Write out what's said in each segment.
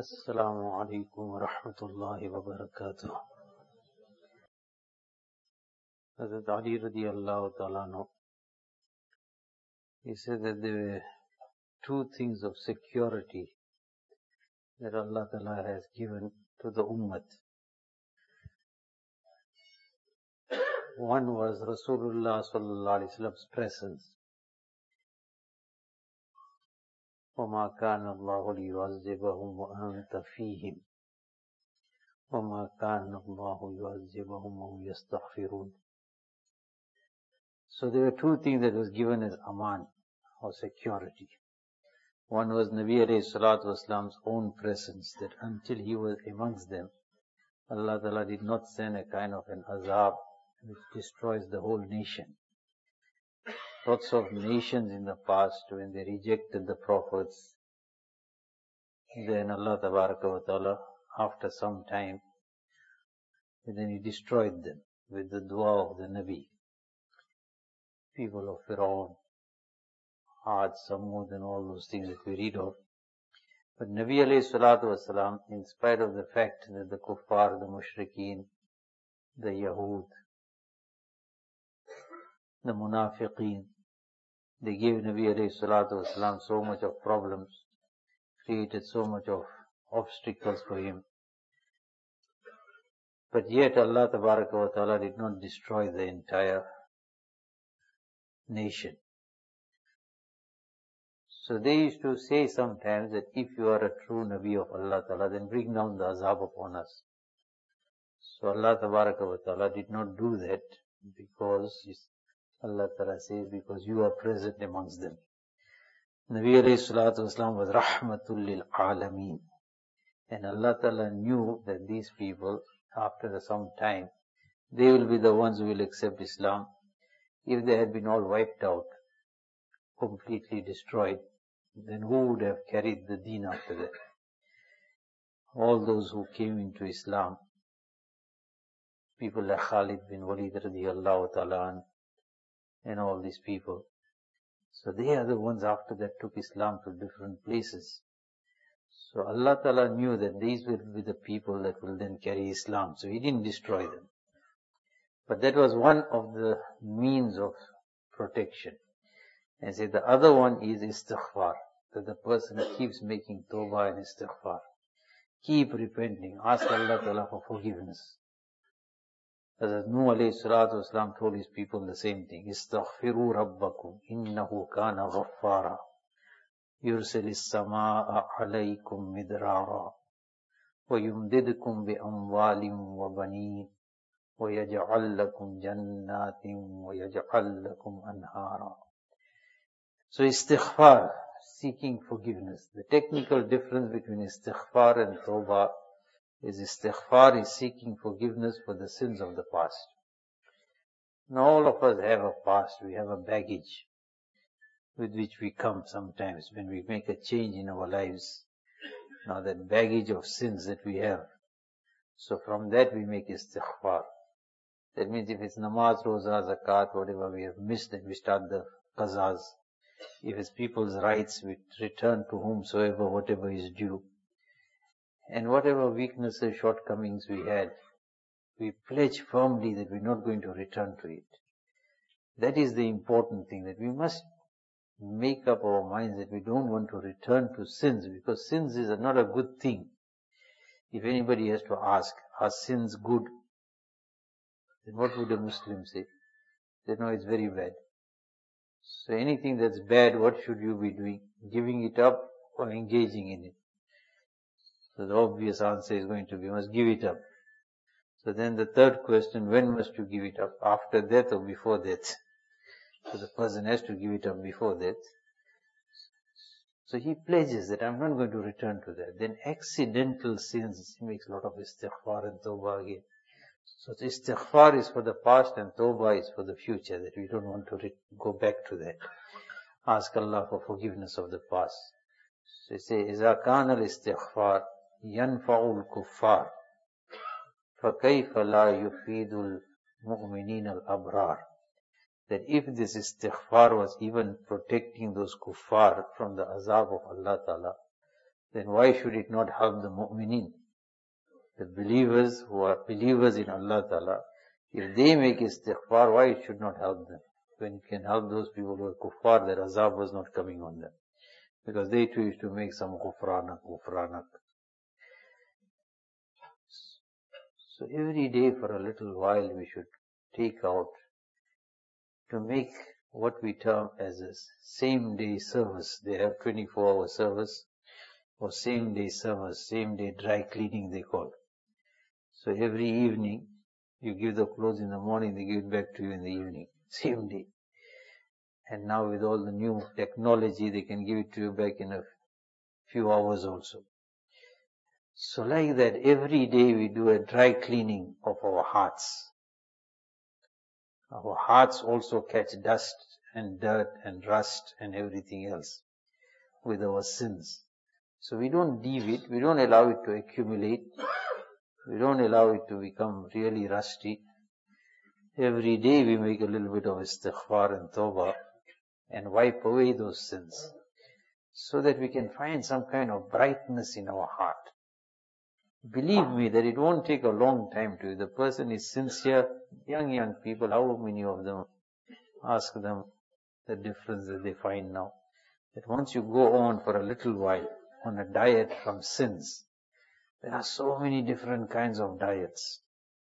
Assalamu alaikum wa rahmatullahi wa barakatuh. Hazrat Ali radiallahu ta'ala anhu, he said that there were two things of security that Allah Ta'ala has given to the Ummah. One was Rasulullah sallallahu alaihi wasallam's presence. وَمَا كَانَ اللَّهُ لِيُعَذِّبَهُمْ وَأَنْتَ فِيهِمْ وَمَا كَانَ اللَّهُ يُعَذِّبَهُمْ وَهُمْ يَسْتَغْفِرُونَ. So there were two things that was given as aman, or security. One was Nabi alayhi salatu wasalam's own presence, that until he was amongst them, Allah Ta'ala did not send a kind of an azab which destroys the whole nation. Lots of nations in the past, when they rejected the prophets, then Allah Ta'ala, after some time, then He destroyed them with the dua of the Nabi. People of Fir'aun, Ad, Samud and all those things that we read of. But Nabi alayhi salatu wasalam, in spite of the fact that the kuffar, the mushrikeen, the Yahud, the munafiqeen, they gave Nabi alayhi salatu wasalam so much of problems, created so much of obstacles for him. But yet Allah Tabaraka wa Ta'ala did not destroy the entire nation. So they used to say sometimes that if you are a true Nabi of Allah Ta'ala, then bring down the azab upon us. So Allah Tabaraka wa Ta'ala did not do that, because Allah Ta'ala says, because you are present amongst them. Nabi alayhi salatu wasalam was rahmatul lil alameen. And Allah Ta'ala knew that these people, after some time, they will be the ones who will accept Islam. If they had been all wiped out, completely destroyed, then who would have carried the deen after that? All those who came into Islam, people like Khalid bin Walid radiallahu ta'ala an, and all these people. So they are the ones after that took Islam to different places. So Allah Ta'ala knew that these will be the people that will then carry Islam. So He didn't destroy them. But that was one of the means of protection. And say the other one is istighfar, that the person keeps making tawbah and istighfar. Keep repenting. Ask Allah Ta'ala for forgiveness. Hazrat Nuh alayhi salatu wasalam told his people the same thing. Istaghfiru rabbakum innahu kana ghaffara yursilis samaa'a alaykum midrara wa yumdidkum bi amwalim wa baneen wa yaj'al lakum jannatin wa yaj'al lakum anhara. So istighfar, seeking forgiveness. The technical difference between istighfar and tawbah is istighfar is seeking forgiveness for the sins of the past. Now all of us have a past, we have a baggage with which we come sometimes when we make a change in our lives. Now that baggage of sins that we have. So from that we make istighfar. That means if it's namaz, roza, zakat, whatever we have missed, then we start the qazas. If it's people's rights, we return to whomsoever whatever is due. And whatever weaknesses, shortcomings we had, we pledge firmly that we're not going to return to it. That is the important thing, that we must make up our minds that we don't want to return to sins, because sins is not a good thing. If anybody has to ask, are sins good? Then what would a Muslim say? They know it's very bad. So anything that's bad, what should you be doing? Giving it up or engaging in it? So the obvious answer is going to be, you must give it up. So then the third question, when must you give it up? After death or before death? So the person has to give it up before death. So he pledges that I'm not going to return to that. Then accidental sins, he makes a lot of istighfar and tawbah again. So the istighfar is for the past and tawbah is for the future, that we don't want to go back to that. Ask Allah for forgiveness of the past. So he says, إِذَا كَانَ الْإِسْتِغْفَارِ يَنْفَعُ الْكُفَّارِ فَكَيْفَ لَا يُفِيدُ الْمُؤْمِنِينَ الْأَبْرَارِ. That if this istighfar was even protecting those kuffar from the azab of Allah Ta'ala, then why should it not help the mu'mineen? The believers who are believers in Allah Ta'ala, if they make istighfar, why it should not help them? When it can help those people who are kuffar, their azab was not coming on them. Because they too used to make some ghufranak. So every day for a little while we should take out to make what we term as a same day service. They have 24-hour service or same day service, same day dry cleaning they call. So every evening you give the clothes in the morning, they give it back to you in the evening, same day. And now with all the new technology, they can give it to you back in a few hours also. So like that, every day we do a dry cleaning of our hearts. Our hearts also catch dust and dirt and rust and everything else with our sins. So we don't leave it, we don't allow it to accumulate, we don't allow it to become really rusty. Every day we make a little bit of istighfar and tawbah and wipe away those sins so that we can find some kind of brightness in our heart. Believe me that it won't take a long time to, if the person is sincere, young people, how many of them, ask them the difference that they find now. That once you go on for a little while on a diet from sins, there are so many different kinds of diets.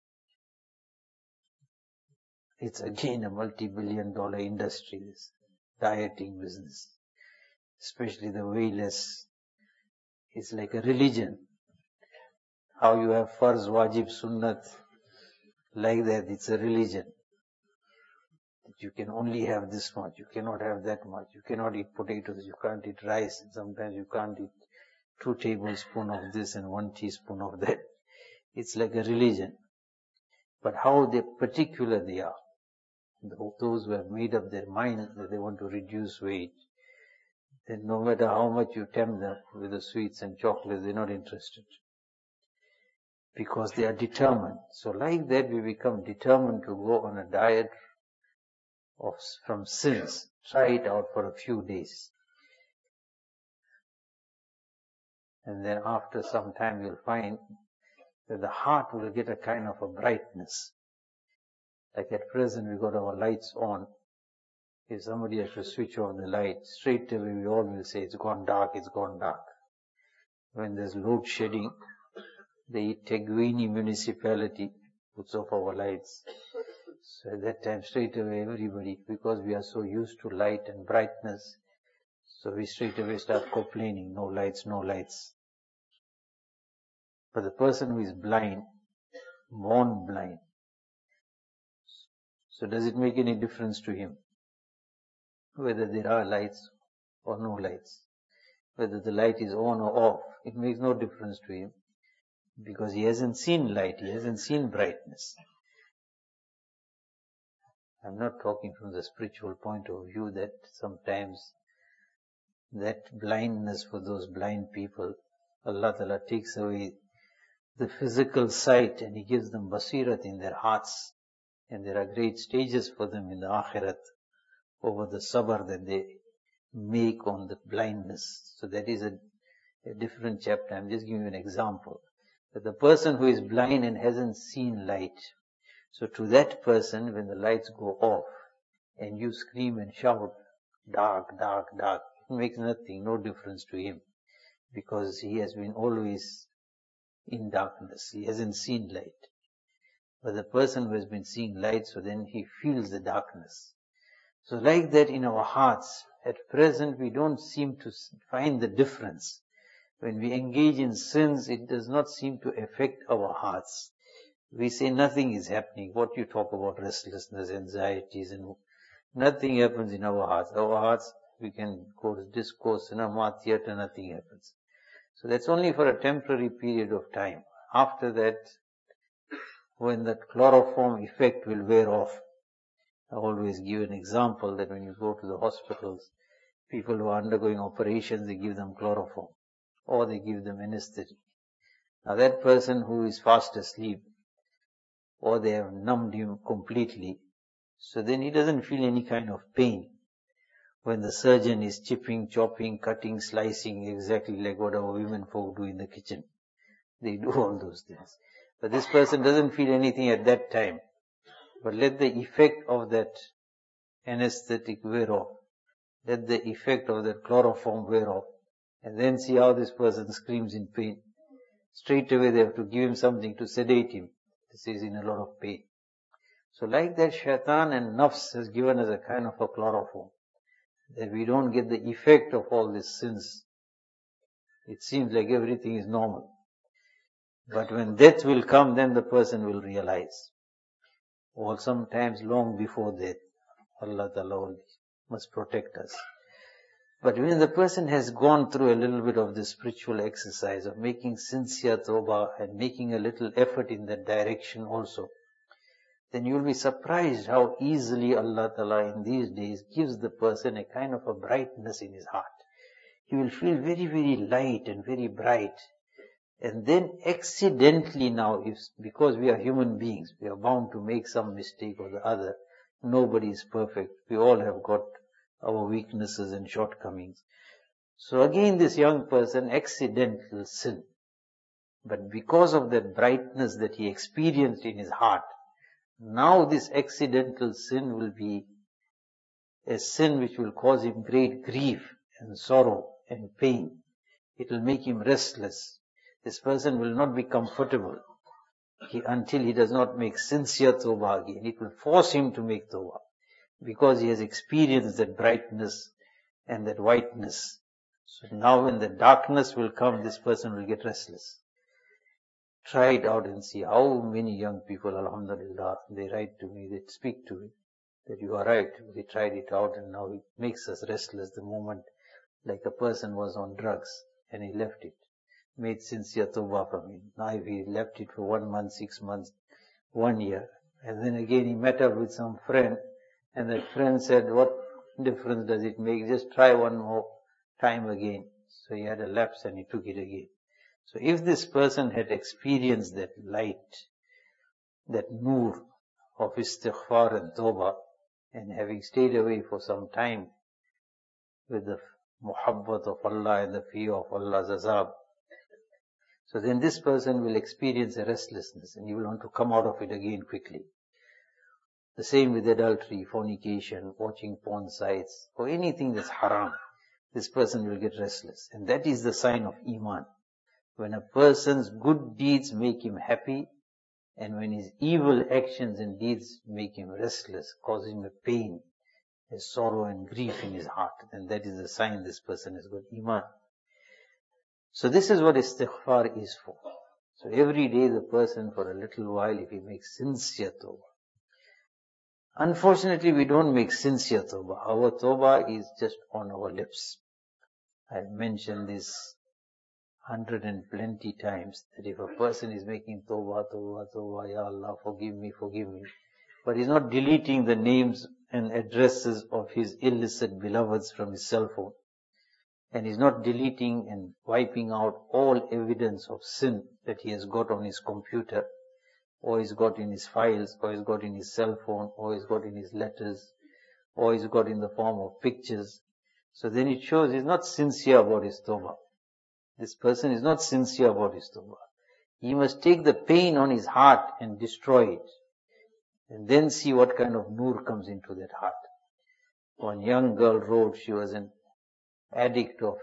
It's again a multi-billion-dollar industry, this dieting business. Especially the way less. It's like a religion. How you have farz, wajib, sunnat, like that, it's a religion. You can only have this much, you cannot have that much, you cannot eat potatoes, you can't eat rice, and sometimes you can't eat 2 tablespoons of this and 1 teaspoon of that. It's like a religion. But how particular they are. Those who have made up their mind that they want to reduce weight, then no matter how much you tempt them with the sweets and chocolates, they're not interested. Because they are determined. So like that we become determined to go on a diet from sins. Try it out for a few days. And then after some time you'll find that the heart will get a kind of a brightness. Like at present we got our lights on. If somebody has to switch off the light, straight away we all will say, it's gone dark, it's gone dark. When there's load shedding, the Teguini municipality puts off our lights. So at that time straight away everybody, because we are so used to light and brightness, so we straight away start complaining, no lights, no lights. But the person who is blind, born blind, so does it make any difference to him whether there are lights or no lights? Whether the light is on or off, it makes no difference to him because he hasn't seen light, he hasn't seen brightness. I'm not talking from the spiritual point of view that sometimes that blindness for those blind people, Allah Ta'ala takes away the physical sight and He gives them basirat in their hearts, and there are great stages for them in the akhirat over the sabr that they make on the blindness. So that is a different chapter. I'm just giving you an example. That the person who is blind and hasn't seen light, so to that person when the lights go off and you scream and shout, dark, dark, dark, it makes nothing, no difference to him because he has been always in darkness. He hasn't seen light. But the person who has been seeing light, so then he feels the darkness. So like that in our hearts, at present we don't seem to find the difference. When we engage in sins, it does not seem to affect our hearts. We say nothing is happening. What you talk about restlessness, anxieties, and nothing happens in our hearts. Our hearts, we can go to discourse, cinema, theater, nothing happens. So that's only for a temporary period of time. After that, when that chloroform effect will wear off, I always give an example that when you go to the hospitals, people who are undergoing operations, they give them chloroform or they give them anesthetic. Now that person who is fast asleep or they have numbed him completely, so then he doesn't feel any kind of pain. when the surgeon is chipping, chopping, cutting, slicing, exactly like what our women folk do in the kitchen. They do all those things. But this person doesn't feel anything at that time. But let the effect of that anesthetic wear off. Let the effect of that chloroform wear off. And then see how this person screams in pain. Straight away they have to give him something to sedate him. This is in a lot of pain. So like that, shaitan and nafs has given us a kind of a chloroform, that we don't get the effect of all these sins. It seems like everything is normal. But when death will come, then the person will realize. Or sometimes long before death. Allah Ta'ala must protect us. But when the person has gone through a little bit of the spiritual exercise of making sincere tawbah and making a little effort in that direction also, then you will be surprised how easily Allah Ta'ala in these days gives the person a kind of a brightness in his heart. He will feel very, very light and very bright. And then accidentally now, because we are human beings, we are bound to make some mistake or the other. Nobody is perfect. We all have got our weaknesses and shortcomings. So again this young person, accidental sin. But because of that brightness that he experienced in his heart, now this accidental sin will be a sin which will cause him great grief and sorrow and pain. It will make him restless. This person will not be comfortable until he does not make sincere tawbah again. It will force him to make tawbah because he has experienced that brightness and that whiteness. So now when the darkness will come, this person will get restless. Try it out and see how many young people, alhamdulillah, they write to me, they speak to me, that you are right, we tried it out and now it makes us restless the moment, like a person was on drugs and he left it, made sincere tawbah from it. Now if he left it for 1 month, 6 months, 1 year, and then again he met up with some friend, and that friend said, what difference does it make? Just try one more time again. So he had a lapse and he took it again. So if this person had experienced that light, that nur of istighfar and tawbah, and having stayed away for some time with the muhabbat of Allah and the fear of Allah's azab, so then this person will experience a restlessness and he will want to come out of it again quickly. The same with adultery, fornication, watching porn sites, or anything that's haram. This person will get restless. And that is the sign of Iman. When a person's good deeds make him happy, and when his evil actions and deeds make him restless, cause him a pain, a sorrow and grief in his heart, then that is the sign this person has got Iman. So this is what istighfar is for. So every day the person, for a little while, if he makes sincere tawbah. Unfortunately, we don't make sincere tawbah. Our tawbah is just on our lips. I've mentioned this 120 times, that if a person is making tawbah, tawbah, tawbah, Ya Allah, forgive me, but he's not deleting the names and addresses of his illicit beloveds from his cell phone, and he's not deleting and wiping out all evidence of sin that he has got on his computer, or he's got in his files, or he's got in his cell phone, or he's got in his letters, or he's got in the form of pictures. So then it shows he's not sincere about his tawbah. This person is not sincere about his tawbah. He must take the pain on his heart and destroy it. And then see what kind of nur comes into that heart. One young girl wrote, she was an addict of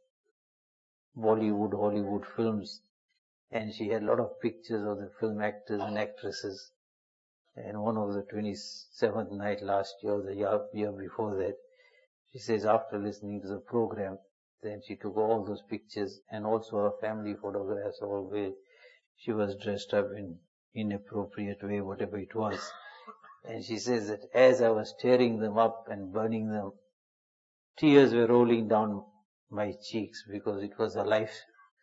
Bollywood, Hollywood films. And she had a lot of pictures of the film actors and actresses. And one of the 27th night last year, the year before that, she says after listening to the program, then she took all those pictures and also her family photographs, all where she was dressed up in inappropriate way, whatever it was. And she says that as I was tearing them up and burning them, tears were rolling down my cheeks because it was a life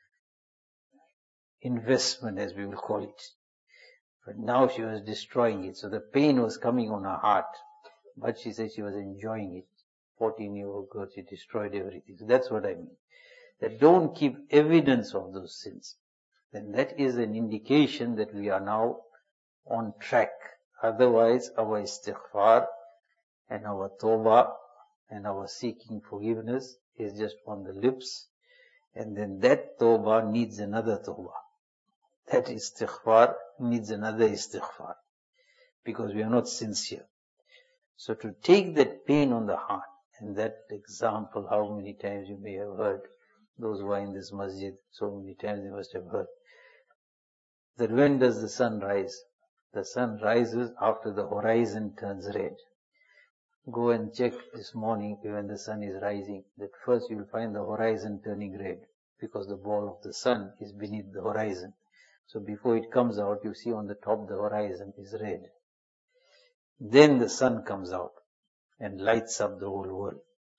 investment, as we will call it. But now she was destroying it. So the pain was coming on her heart. But she said she was enjoying it. 14-year-old girl, she destroyed everything. So that's what I mean. That don't keep evidence of those sins. Then that is an indication that we are now on track. Otherwise, our istighfar and our tawbah and our seeking forgiveness is just on the lips, and then that tawbah needs another tawbah. That istighfar needs another istighfar, because we are not sincere. So to take that pain on the heart, and that example, how many times you may have heard, those who are in this masjid, so many times they must have heard, that when does the sun rise? The sun rises after the horizon turns red. Go and check this morning when the sun is rising, that first you will find the horizon turning red, because the ball of the sun is beneath the horizon. So before it comes out, you see on the top the horizon is red. Then the sun comes out and lights up the whole world.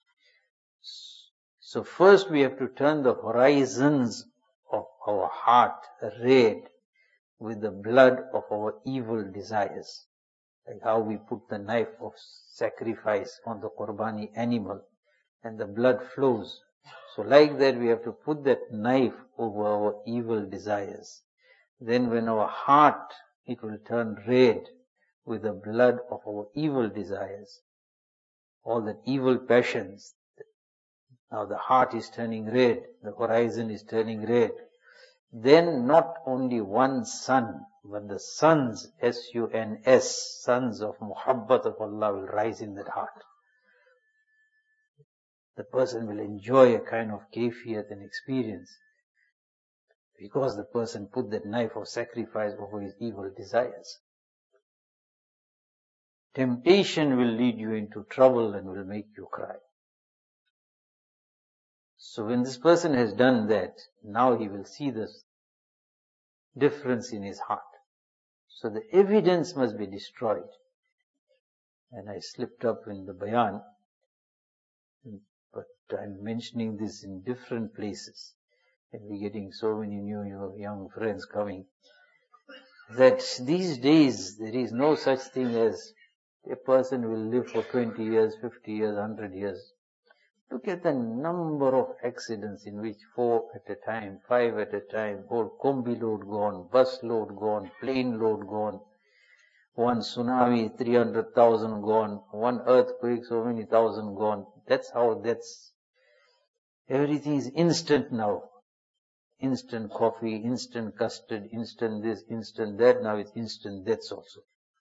So first we have to turn the horizons of our heart red with the blood of our evil desires. Like how we put the knife of sacrifice on the Qurbani animal and the blood flows. So like that we have to put that knife over our evil desires. Then when our heart, it will turn red with the blood of our evil desires. All the evil passions. Now the heart is turning red, the horizon is turning red. Then not only one sun, but the suns, S-U-N-S, sons of Muhabbat of Allah will rise in that heart. The person will enjoy a kind of kayfiyat and experience, because the person put that knife of sacrifice over his evil desires. Temptation will lead you into trouble and will make you cry. So when this person has done that, now he will see this difference in his heart. So the evidence must be destroyed. And I slipped up in the bayan, but I'm mentioning this in different places. And we're getting so many new young friends coming, that these days there is no such thing as a person will live for 20 years, 50 years, 100 years. Look at the number of accidents in which 4 at a time, 5 at a time, whole combi load gone, bus load gone, plane load gone, one tsunami, 300,000 gone, one earthquake, so many thousand gone. That's how everything is instant now. Instant coffee, instant custard, instant this, instant that. Now it's instant deaths also.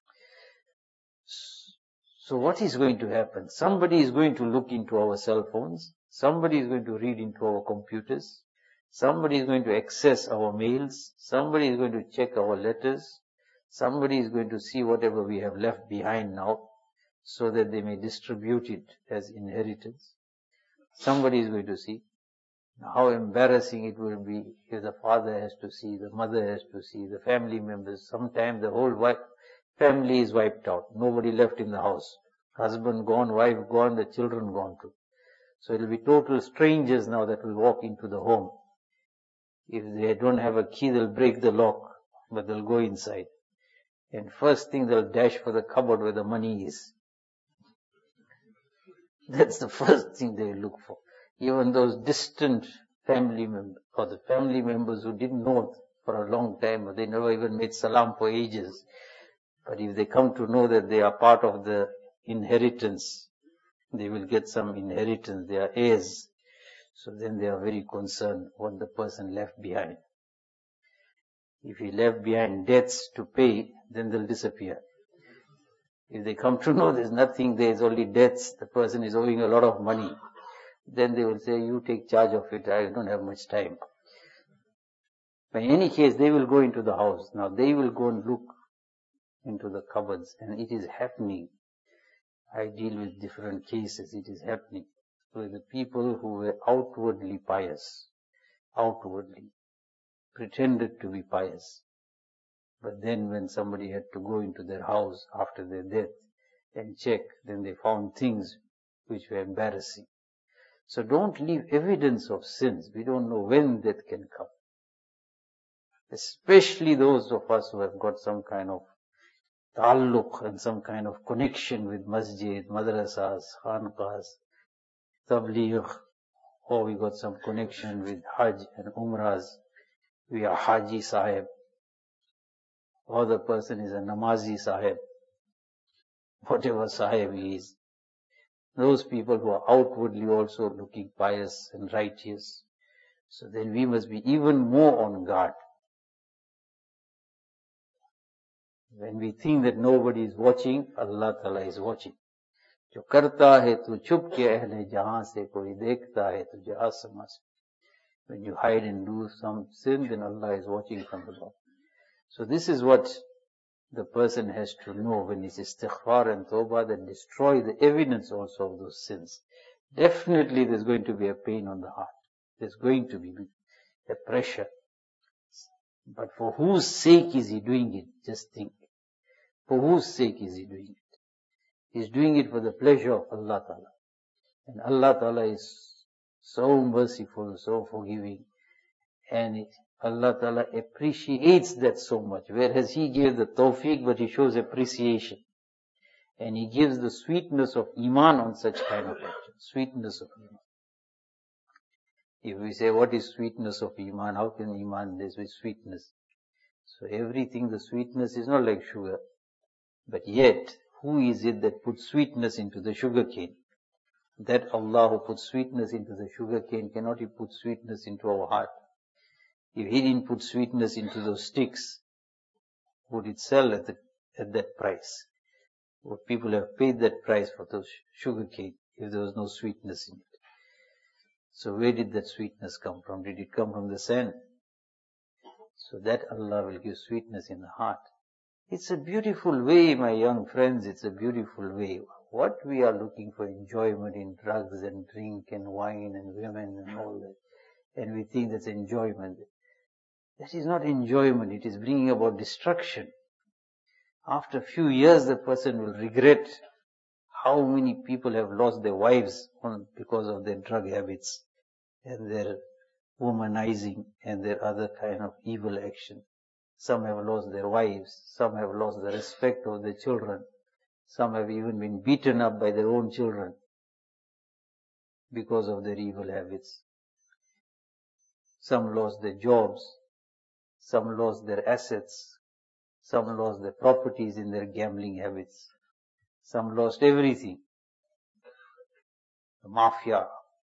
So what is going to happen? Somebody is going to look into our cell phones. Somebody is going to read into our computers. Somebody is going to access our mails. Somebody is going to check our letters. Somebody is going to see whatever we have left behind now, so that they may distribute it as inheritance. Somebody is going to see. How embarrassing it will be if the father has to see, the mother has to see, the family members. Sometimes the whole family is wiped out. Nobody left in the house. Husband gone, wife gone, the children gone too. So it will be total strangers now that will walk into the home. If they don't have a key, they'll break the lock, but they'll go inside. And first thing they'll dash for the cupboard where the money is. That's the first thing they look for. Even those distant family members, or the family members who didn't know for a long time, or they never even made salam for ages. But if they come to know that they are part of the inheritance, they will get some inheritance, they are heirs. So then they are very concerned what the person left behind. If he left behind debts to pay, then they'll disappear. If they come to know there's nothing, there's only debts, the person is owing a lot of money, then they will say, you take charge of it, I don't have much time. But in any case, they will go into the house. Now they will go and look into the cupboards, and it is happening. I deal with different cases, it is happening. With the people who were outwardly pious, outwardly pretended to be pious. But then when somebody had to go into their house after their death and check, then they found things which were embarrassing. So don't leave evidence of sins. We don't know when death can come. Especially those of us who have got some kind of ta'alluq and some kind of connection with masjid, madrasas, khanqahs, tabligh, or we got some connection with hajj and umrahs. We are haji sahib. Or the person is a namazi sahib. Whatever sahib he is. those people who are outwardly also looking pious and righteous. So then we must be even more on guard. When we think that nobody is watching, Allah Ta'ala is watching. जो करता है तू छुप के अहले जहां से, कोई देखता है तुझे आसमां से. When you hide and do some sin, then Allah is watching from above. So this is what the person has to know when he's istighfar and tawbah, that destroy the evidence also of those sins. Definitely there's going to be a pain on the heart. There's going to be a pressure. But for whose sake is he doing it? Just think. For whose sake is he doing it? He's doing it for the pleasure of Allah Ta'ala. And Allah Ta'ala is so merciful, so forgiving. And Allah Ta'ala appreciates that so much. Whereas He gave the tawfiq, but He shows appreciation. And He gives the sweetness of Iman on such kind of action. Sweetness of Iman. If we say, what is sweetness of Iman? How can Iman this with sweetness? So everything, the sweetness is not like sugar. But yet, who is it that puts sweetness into the sugar cane? That Allah who puts sweetness into the sugar cane, cannot He put sweetness into our heart? If He didn't put sweetness into those sticks, would it sell at that price? Would people have paid that price for those sugar cane if there was no sweetness in it? So where did that sweetness come from? Did it come from the sand? So that Allah will give sweetness in the heart. It's a beautiful way, my young friends, it's a beautiful way. What we are looking for enjoyment in drugs and drink and wine and women and all that, and we think that's enjoyment. That is not enjoyment, it is bringing about destruction. After a few years, the person will regret how many people have lost their wives because of their drug habits and their womanizing and their other kind of evil action. Some have lost their wives, some have lost the respect of their children, some have even been beaten up by their own children because of their evil habits. Some lost their jobs, some lost their assets, some lost their properties in their gambling habits, some lost everything. The mafia,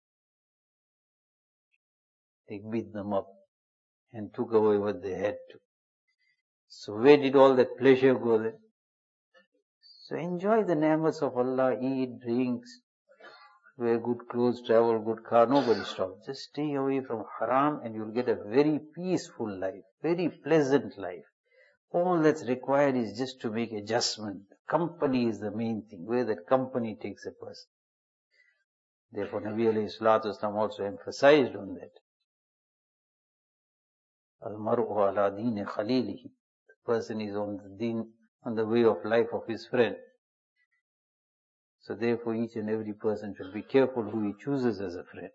they beat them up and took away what they had to. So where did all that pleasure go then? So enjoy the ni'mats of Allah, eat, drinks, wear good clothes, travel good car, nobody stops. Just stay away from haram and you'll get a very peaceful life, very pleasant life. All that's required is just to make adjustment. Company is the main thing, where that company takes a person. Therefore Nabi alayhi salatu wasalam also emphasized on that. Al-mar'u ala deen khalilihi. The person is on the deen, on the way of life of his friend. So therefore each and every person should be careful who he chooses as a friend.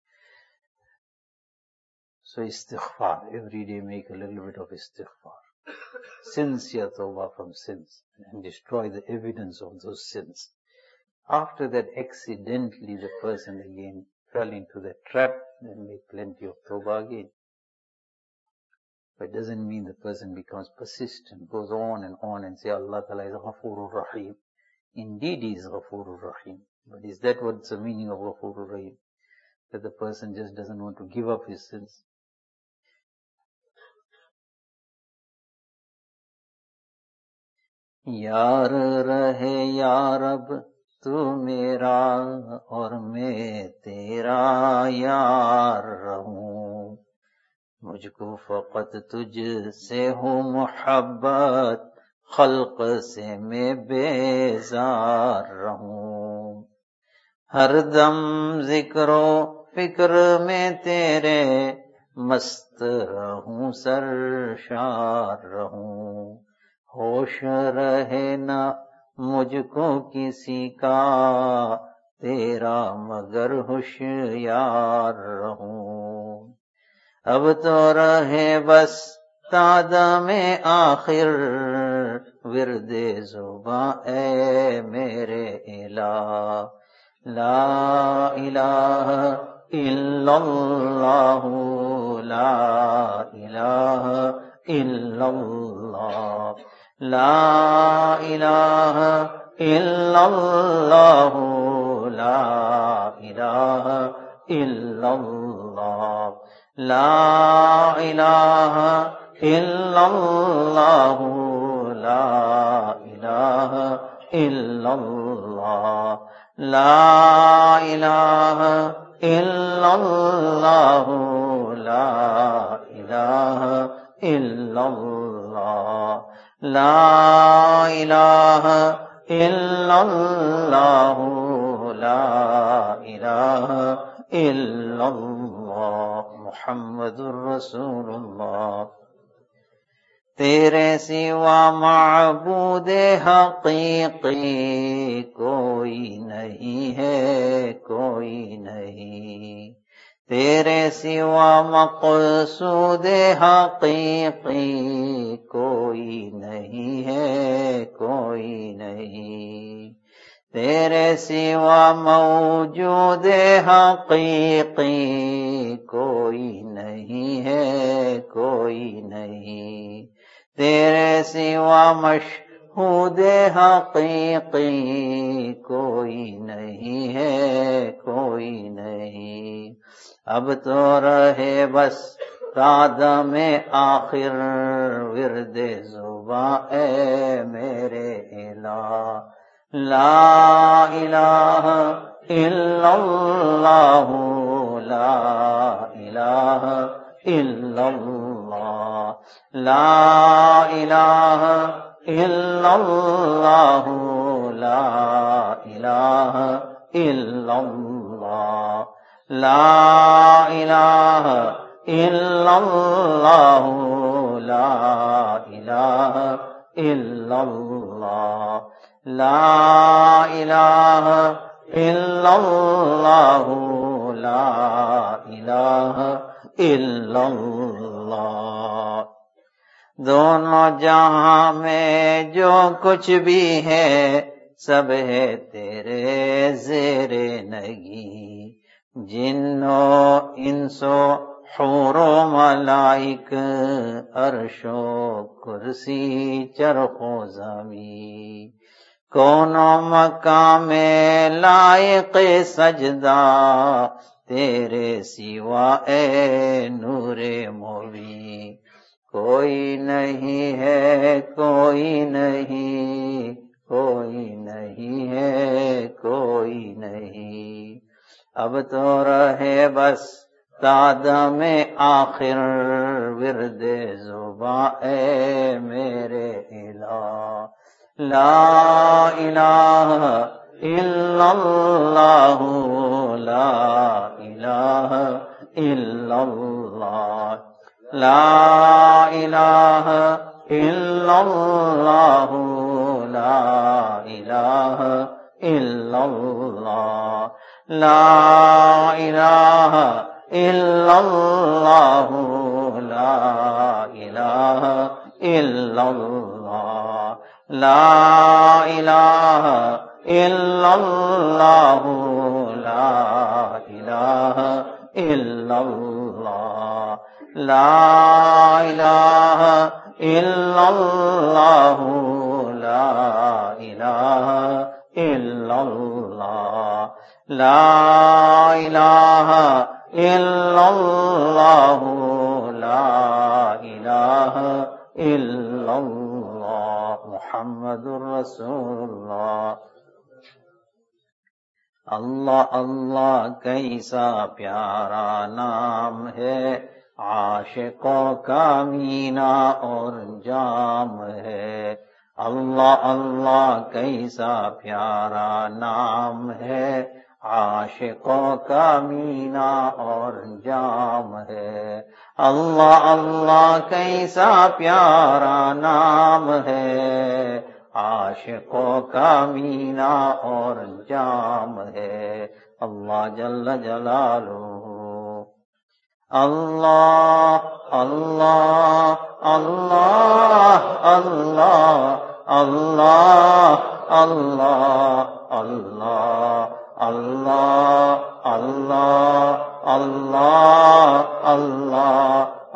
So istighfar, every day make a little bit of istighfar. Sincere tawbah from sins and destroy the evidence of those sins. After that, accidentally the person again fell into that trap, then make plenty of tawbah again. But it doesn't mean the person becomes persistent, goes on and say Allah Ta'ala is Ghafurur Rahim. Indeed He is Ghafurur Rahim. But is that what's the meaning of Ghafurur Rahim? That the person just doesn't want to give up his sins? यार रहे यार अब तू मेरा और मैं तेरा यार रहूं, मुझको फकत तुझ से हो मोहब्बत, खल्क से मैं बेजार रहूं, हरदम जिक्रो फिक्र में तेरे मस्त रहूं, सरशार रहूं, होश रहे ना मुझको किसी का तेरा मगर होशियार रहूं, अब तो रहे बस तादमे आखिर विरदे जुबां ए मेरे इलाह, ला इलाहा इल्लल्लाहु, ला इलाहा इल्लल्लाह, ला इलाहा इल्लल्लाहु, لا الہ الا اللہ لا الہ الا اللہ لا الہ الا اللہ لا الہ الا اللہ لا الہ الا اللہ لا الہ الا اللہ لا الہ الا اللہ محمد الرسول اللہ تیرے سوا معبود حقیقی کوئی نہیں ہے کوئی نہیں تیرے سوا مقصود حقیقی کوئی نہیں ہے کوئی نہیں تیرے سوا موجود حقیقی کوئی نہیں ہے کوئی نہیں تیرے سوا مشہود حقیقی کوئی نہیں ہے کوئی نہیں اب تو رہے بس قدم آخر ورد زباں اے میرے الہ لا الہ الا اللہ لا الہ الا اللہ لا الہ الا اللہ لا الہ الا اللہ لا الہ الا اللہ لا الہ الا اللہ لا الہ الا اللہ لا الہ الا اللہ دونوں جہاں میں جو کچھ بھی ہے سب ہے تیرے زیر نگی جنوں انسو حور و ملائک عرش و کرسی چرخ و زمین کون مقام میں لائق سجدہ تیرے سوا اے نور مبین کوئی نہیں ہے کوئی نہیں کوئی نہیں ہے کوئی نہیں اب تو رہے بس قدم آخر ورد زباں اے میرے الہ لا الہ الا اللہ لا الہ الا اللہ لا الہ الا اللہ لا الہ الا اللہ لا الہ الا اللہ لا الہ الا اللہ لا الہ الا اللہ لا الہ الا اللہ لا الہ الا اللہ لا الہ الا اللہ لا الہ الا اللہ لا الہ الا اللہ محمد الرسول اللہ اللہ اللہ کیسا پیارا نام ہے عاشقوں کا مینا اور جام ہے اللہ اللہ کیسا پیارا نام ہے عاشقوں کا مینا اور جام ہے اللہ اللہ کیسا پیارا نام ہے عاشقوں کا مینا اور جام ہے اللہ جل جلالہ اللہ اللہ اللہ اللہ اللہ اللہ اللہ اللہ اللہ اللہ اللہ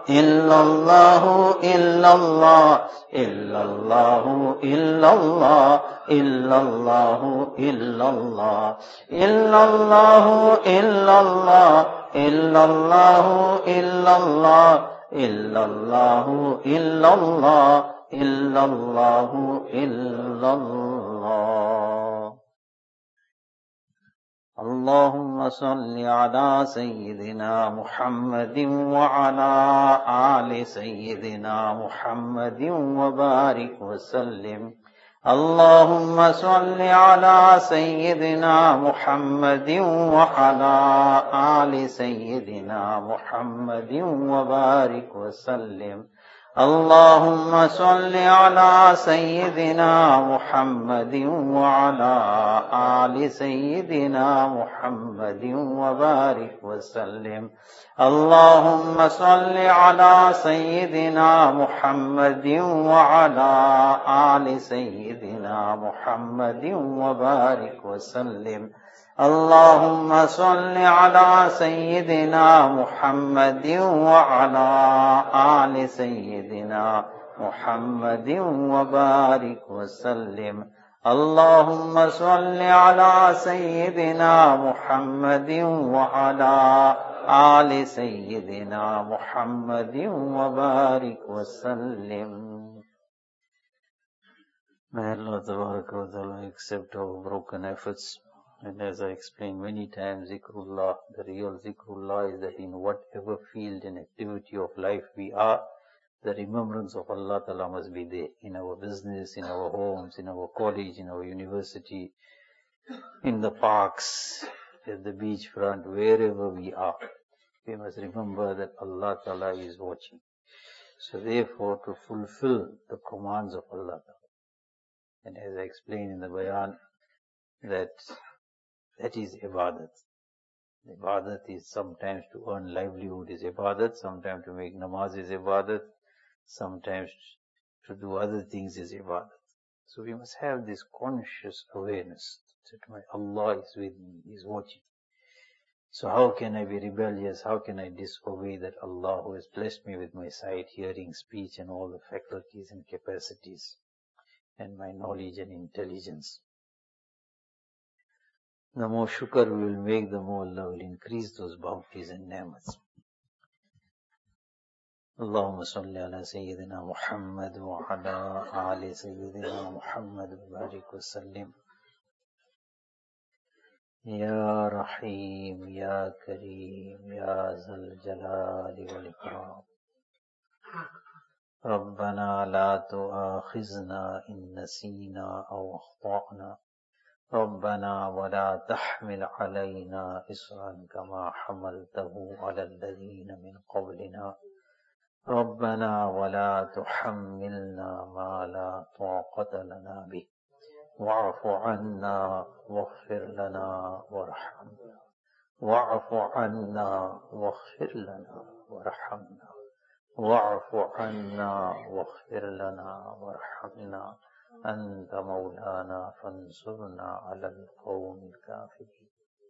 إلا الله إلا الله إلا الله إلا الله إلا الله إلا الله إلا الله إلا الله إلا الله إلا الله إلا الله إلا الله إلا الله إلا الله. اللهم صل على سيدنا محمد وعلى آل سيدنا محمد وبارك وسلم. اللهم صل على سيدنا محمد وعلى آل سيدنا محمد وبارك وسلم. اللهم صل على سيدنا محمد وعلى آل سيدنا محمد وبارك وسلم. اللهم صل على سيدنا محمد وعلى آل سيدنا محمد وبارك وسلم. اللهم صل على سيدنا محمد وعلى آل سيدنا محمد وبارك وسلم. اللهم صل على سيدنا محمد وعلى آل سيدنا محمد وبارك وسلم. May Allah Tabaraka wa Ta'ala accept our broken efforts. And as I explained many times, zikrullah, the real zikrullah is that in whatever field and activity of life we are, the remembrance of Allah Ta'ala must be there. In our business, in our homes, in our college, in our university, in the parks, at the beach front, wherever we are, we must remember that Allah Ta'ala is watching. So therefore, to fulfill the commands of Allah Ta'ala, and as I explained in the bayan, that is ibadat. Ibadat is sometimes to earn livelihood is ibadat, sometimes to make namaz is ibadat, sometimes to do other things is ibadat. So we must have this conscious awareness that my Allah is with me, is watching. So how can I be rebellious? How can I disobey that Allah who has blessed me with my sight, hearing, speech and all the faculties and capacities and my knowledge and intelligence? The more shukr we will make, the more Allah will increase those bounties and ni'mats. Allahumma salli ala Sayyidina Muhammad wa ala ali Sayyidina Muhammad wa barik wa sallim. Ya Rahim, Ya Kareem, Ya Zal Jalali wal Ikram. Rabbana la tu'akhizna in nasina aw akhta'na. ربنا ولا تحمل علينا إصرا كما حملته على الذين من قبلنا. ربنا ولا تحملنا ما لا طاقة لنا به. واعف عنا واغفر لنا وارحمنا. واعف عنا واغفر لنا وارحمنا. واعف عنا واغفر لنا وارحمنا. أنت مولانا فانصرنا على القوم الكافرين.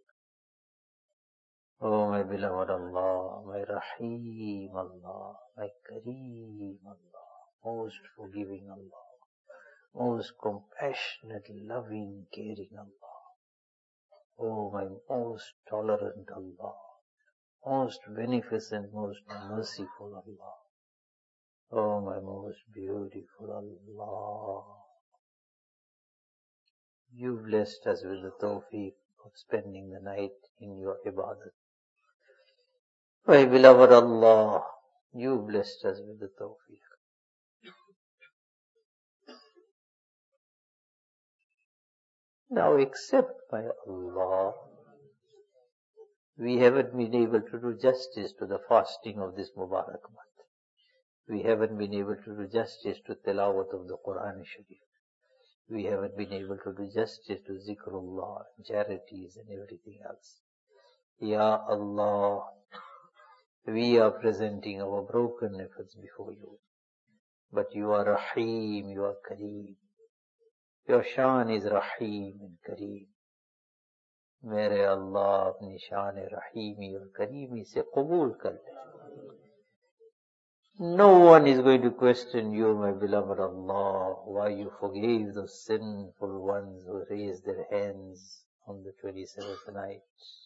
Oh my beloved Allah, my Rahim Allah, my Kareem Allah, most forgiving Allah, most compassionate, loving, caring Allah. Oh my most tolerant Allah, most beneficent, most merciful Allah. Oh my most beautiful Allah. You blessed us with the tawfiq of spending the night in your ibadat. My beloved Allah, you blessed us with the tawfiq. Now except by Allah, we haven't been able to do justice to the fasting of this Mubarak month. We haven't been able to do justice to tilawat of the Quran Sharif. We haven't been able to do justice to zikrullah, charities and everything else. Ya Allah, we are presenting our broken efforts before you. But you are Rahim, you are Kareem. Your shan is Rahim and Kareem. Mere Allah apni shan Rahimi اور Kareemi se قبول کر لے. No one is going to question you, my beloved Allah, why you forgave those sinful ones who raised their hands on the 27th night.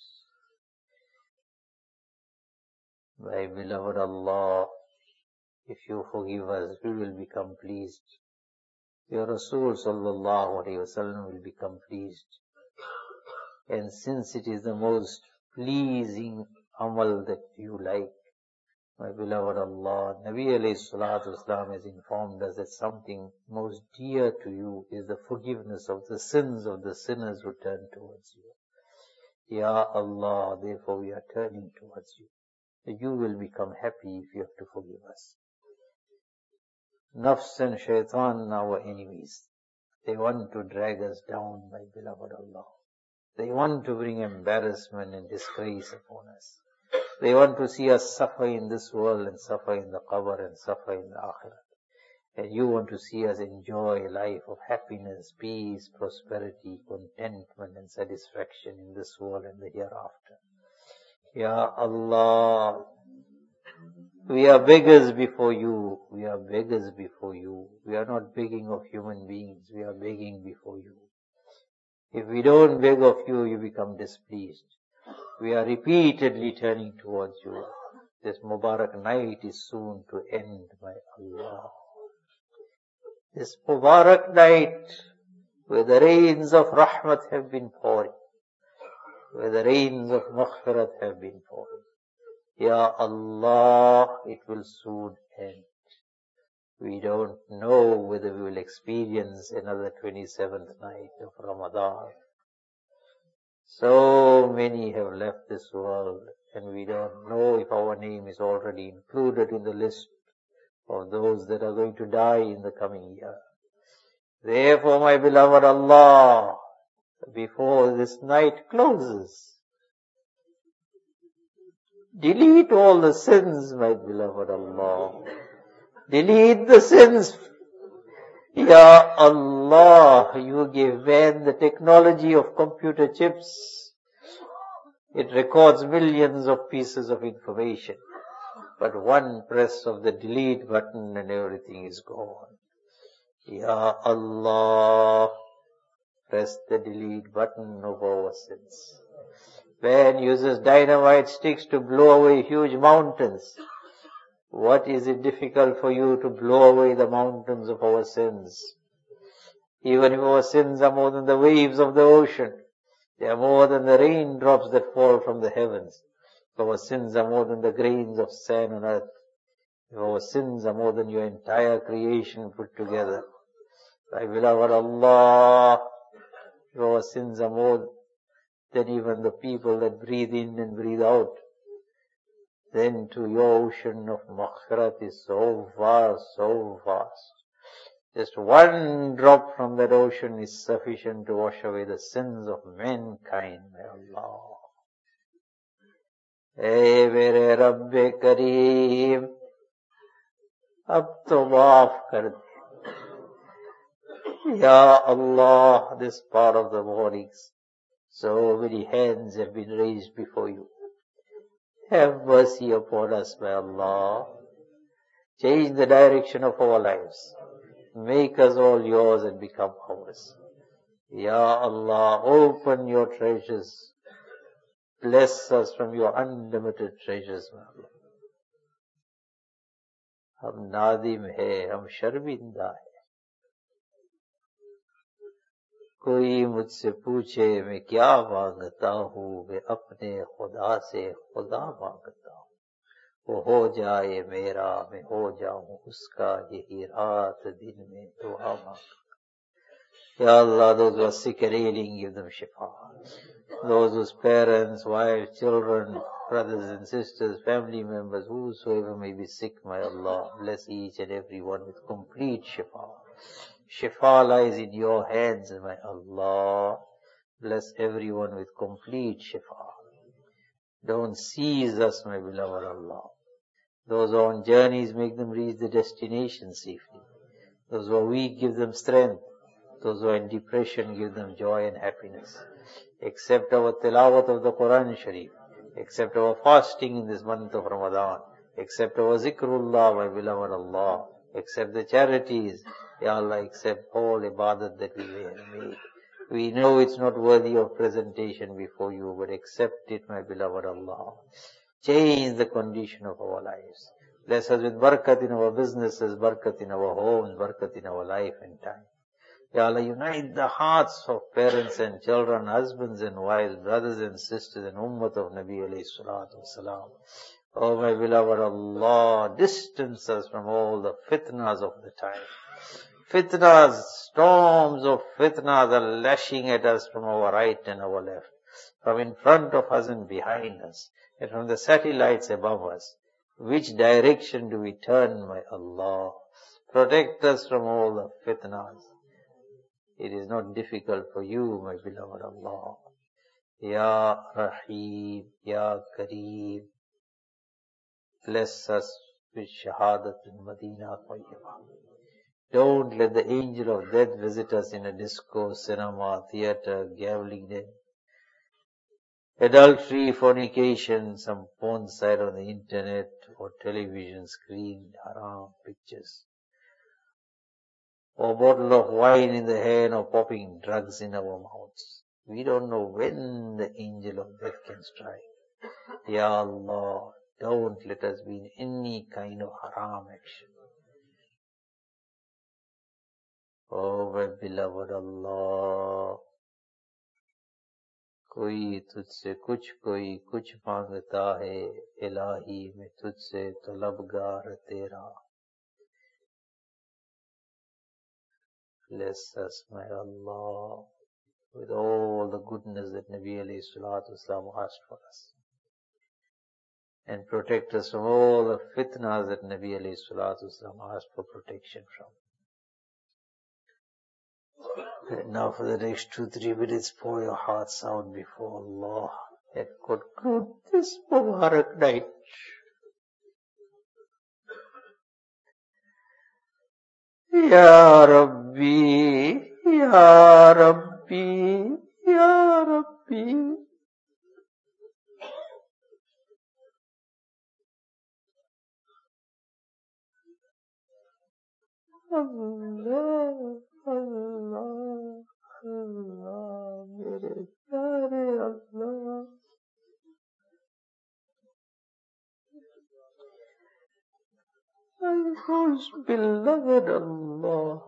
My beloved Allah, if you forgive us, we will become pleased. Your Rasul sallallahu alayhi wasallam will become pleased. And since it is the most pleasing amal that you like, my beloved Allah, Nabi alayhi salatu wasalam has informed us that something most dear to you is the forgiveness of the sins of the sinners who turn towards you. Ya Allah, therefore we are turning towards you. You will become happy if you have to forgive us. Nafs and shaitan are our enemies. They want to drag us down, my beloved Allah. They want to bring embarrassment and disgrace upon us. They want to see us suffer in this world and suffer in the qabr and suffer in the akhirat. And you want to see us enjoy a life of happiness, peace, prosperity, contentment and satisfaction in this world and the hereafter. Ya Allah, we are beggars before you. We are beggars before you. We are not begging of human beings. We are begging before you. If we don't beg of you, you become displeased. We are repeatedly turning towards you. This Mubarak night is soon to end, my Allah. This Mubarak night, where the rains of rahmat have been pouring, where the rains of maghfirat have been pouring. Ya Allah, it will soon end. We don't know whether we will experience another 27th night of Ramadan. So many have left this world, and we don't know if our name is already included in the list of those that are going to die in the coming year. Therefore, my beloved Allah, before this night closes, delete all the sins, my beloved Allah. Delete the sins. Ya Allah, you gave man the technology of computer chips. It records millions of pieces of information. But one press of the delete button and everything is gone. Ya Allah, press the delete button of our sins. Man uses dynamite sticks to blow away huge mountains. What is it difficult for you to blow away the mountains of our sins? Even if our sins are more than the waves of the ocean, they are more than the raindrops that fall from the heavens. If our sins are more than the grains of sand on earth, if our sins are more than your entire creation put together, my beloved Allah, if our sins are more than even the people that breathe in and breathe out, then to your ocean of maghfirat is so vast, so vast. Just one drop from that ocean is sufficient to wash away the sins of mankind, my Allah. Hey, mere Rabbe Kareem, ab to maaf kar de. Ya Allah, this part of the mornings, so many hands have been raised before you. Have mercy upon us, my Allah. Change the direction of our lives. Make us all yours and become ours. Ya Allah, open your treasures. Bless us from your unlimited treasures, my Allah. हम नादिम है, हम शर्मिंदा है. कोई मुझसे पूछे मैं क्या मांगता हूँ, मैं अपने खुदा से खुदा मांगता हूँ. वो हो जाए मेरा, मैं हो जाऊं उसका, यही रात दिन में दुआ मांगता. Ya Allah, those who are sick and ailing, give them shifa. Those whose parents, wives, children, brothers and sisters, family members, whosoever may be sick, my Allah, bless each and every one with complete shifa. Shifa lies in your hands, my Allah. Bless everyone with complete shifa. Don't seize us, my beloved Allah. Those who are on journeys, make them reach the destination safely. Those who are weak, give them strength. Those who are in depression, give them joy and happiness. Accept our tilawat of the Quran Sharif. Accept our fasting in this month of Ramadan. Accept our zikrullah, my beloved Allah. Accept the charities. Ya Allah, accept all ibadat that we may have made. We know it's not worthy of presentation before you, but accept it, my beloved Allah. Change the condition of our lives. Bless us with barakat in our businesses, barakat in our homes, barakat in our life and time. Ya Allah, unite the hearts of parents and children, husbands and wives, brothers and sisters, and ummah of Nabi alayhi salatu wasalam. Oh my beloved Allah, distance us from all the fitnas of the time. Fitnas, storms of fitnas are lashing at us from our right and our left, from in front of us and behind us, and from the satellites above us. Which direction do we turn, my Allah? Protect us from all the fitnas. It is not difficult for you, my beloved Allah. Ya Rahim, Ya Kareem. Bless us with shahadat in Madinah Tayyibah. Don't let the angel of death visit us in a disco, cinema, theater, gambling den, adultery, fornication, some porn site on the internet or television screen, haram pictures, or a bottle of wine in the hand or popping drugs in our mouths. We don't know when the angel of death can strike. Ya Allah, don't let us be in any kind of haram action. Oh my beloved Allah, कोई तुझसे कोई कुछ मांगता है, इलाही मैं तुझसे तलबगार तेरा. Bless us, my Allah, with all the goodness that Nabi alayhi salatu wasalam asked for us. And protect us from all the fitnas that Nabi alayhi salatu wasalam asked for protection from. And now for the next 2-3 minutes, pour your hearts out before Allah and conclude this Mubarak night. Ya Rabbi, Ya Rabbi, Ya Rabbi. Allah, Allah, Allah, mere pyare Allah. My most beloved Allah.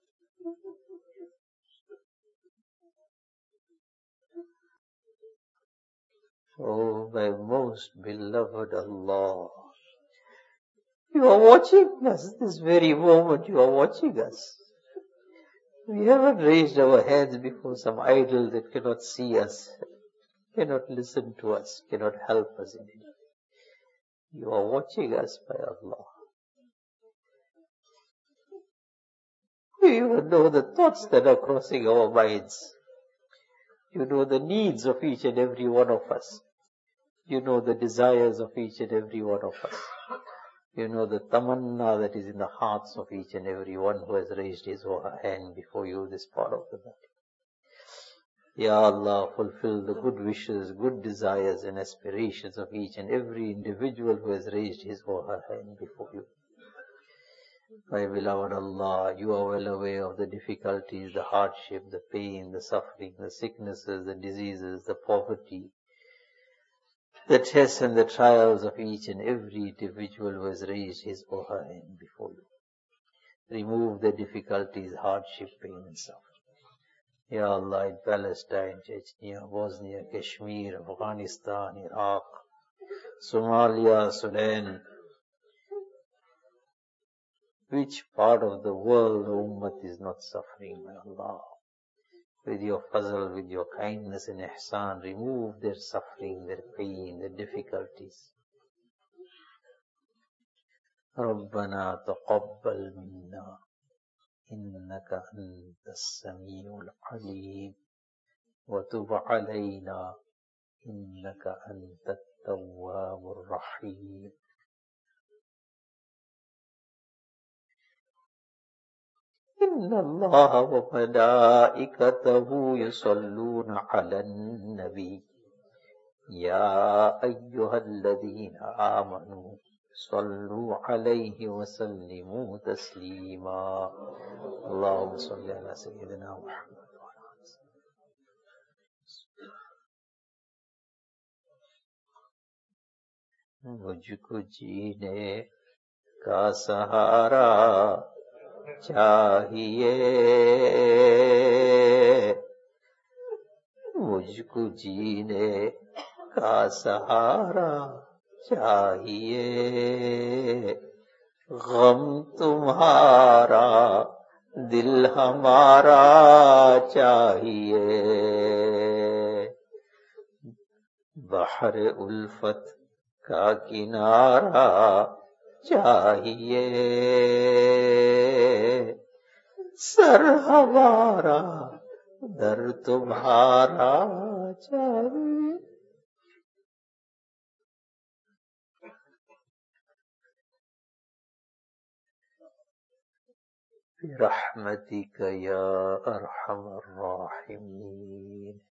Oh, my most beloved Allah. You are watching us this very moment. You are watching us. We haven't raised our hands before some idol that cannot see us, cannot listen to us, cannot help us in it. You are watching us, by Allah. You even know the thoughts that are crossing our minds. You know the needs of each and every one of us. You know the desires of each and every one of us. You know the tamanna that is in the hearts of each and every one who has raised his or her hand before you this part of the night. Ya Allah, fulfill the good wishes, good desires and aspirations of each and every individual who has raised his or her hand before you. My beloved Allah, you are well aware of the difficulties, the hardship, the pain, the suffering, the sicknesses, the diseases, the poverty, the tests and the trials of each and every individual who has raised his or her hand before you. Remove the difficulties, hardship, pain and suffering. Ya Allah, in Palestine, Chechnya, Bosnia, Kashmir, Afghanistan, Iraq, Somalia, Sudan, which part of the world the ummah is not suffering, my Allah? With your fazl, with your kindness and ihsan, remove their suffering, their pain, their difficulties. ربنا تقبل منا إنك أنت السميع العليم وتب علينا إنك أنت التواب الرحيم. إن الله وملائكته يصلون على النبي يا أيها الذين آمنوا صلوا علیہ وسلموا تسلیما اللہم صلی علی سیدنا محمد. مجھ کو جینے کا سہارا چاہیے، مجھ کو جینے کا سہارا چاہیے، غم تمہارا دل ہمارا چاہیے، بحر الفت کا کنارہ چاہیے، سر ہمارا در تمہارا چاہیے. برحمتک یا ارحم الراحمین.